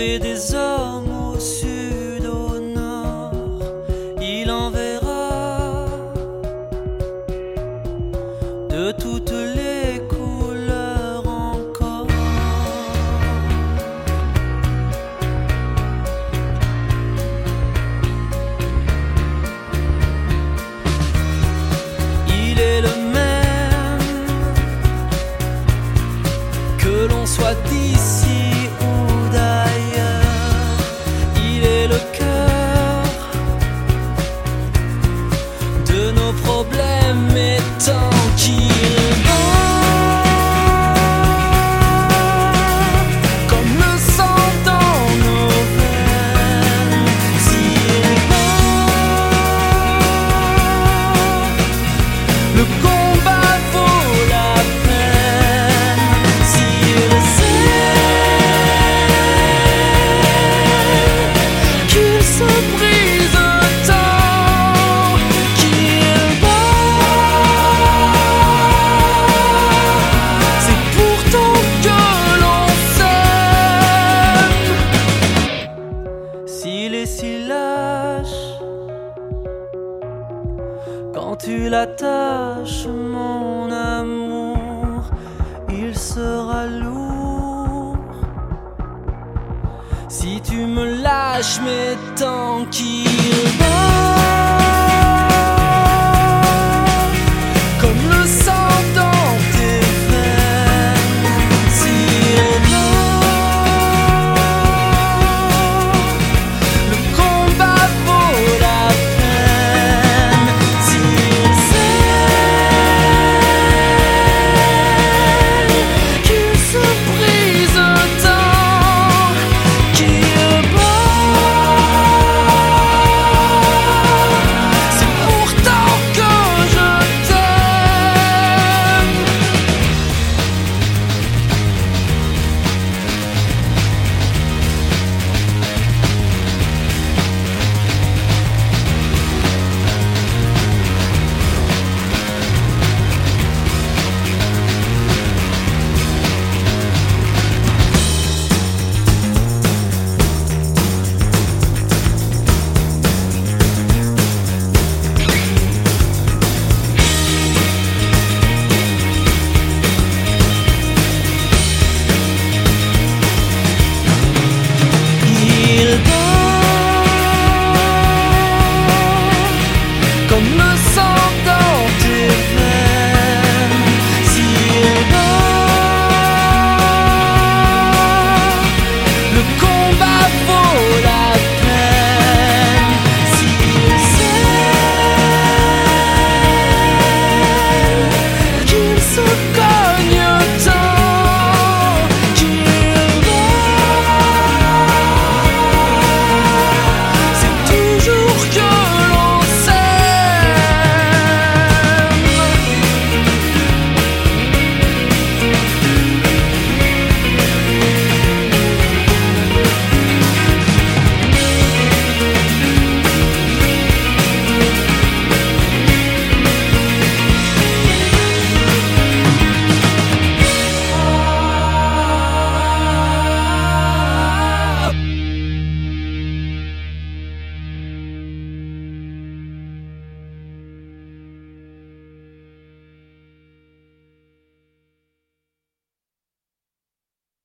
et des hommes au sud, au nord, il enverra de toutes les couleurs encore. Il est le même, que l'on soit d'ici ou d'ailleurs. Il est le cœur de nos problèmes, et tant qu'il bat comme le sang dans nos veines, s'il bat, le combat vaut la peine. S'il sait qu'il se brise tant qu'il bat, c'est pourtant que l'on s'aime. S'il est si lâche quand tu l'attaches, mon amour, il sera lourd. Si tu me lâches, mais tant qu'il bat.